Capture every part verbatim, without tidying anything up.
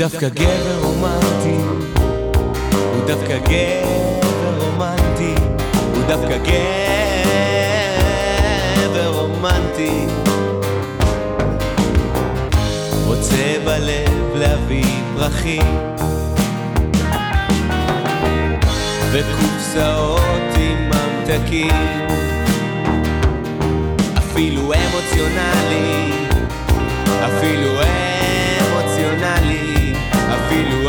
דווקא גבר רומנטי, הוא דווקא גבר רומנטי, הוא דווקא גבר רומנטי. רוצה בלב להביא פרחים וקופסאות עם ממתקים, אפילו אמוציונלי, אפילו אמוציונלי, אפילו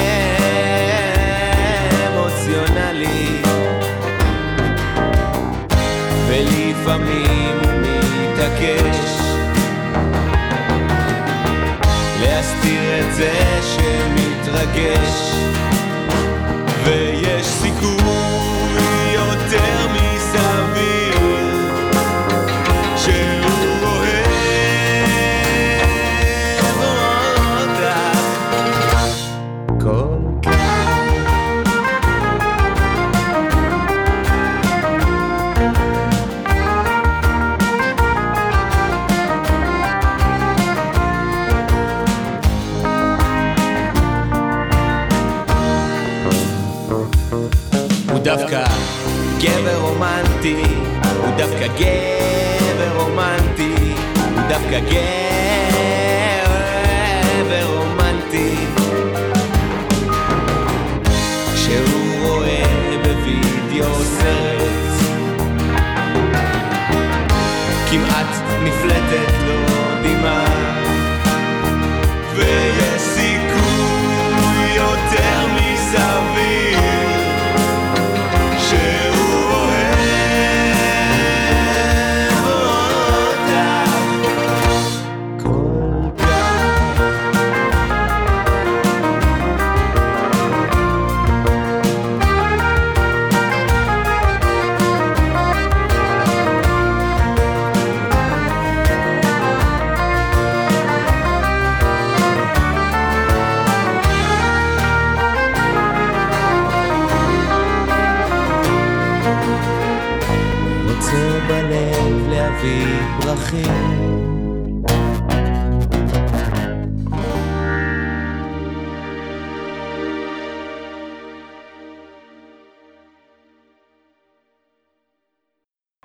אמוציונלי. ולפעמים הוא מתעקש להסתיר את זה שמתרגש, ויש סיכוי יותר מסביר שהוא אוהב אותך כל כך. הוא דווקא גבר רומנטי, הוא דווקא גבר רומנטי, הוא דווקא גבר רומנטי. כשהוא רואה בווידאו סרט כמעט נפלטת לו דמעה, ויש סיכוי יותר מסביר בלב להביא פרחים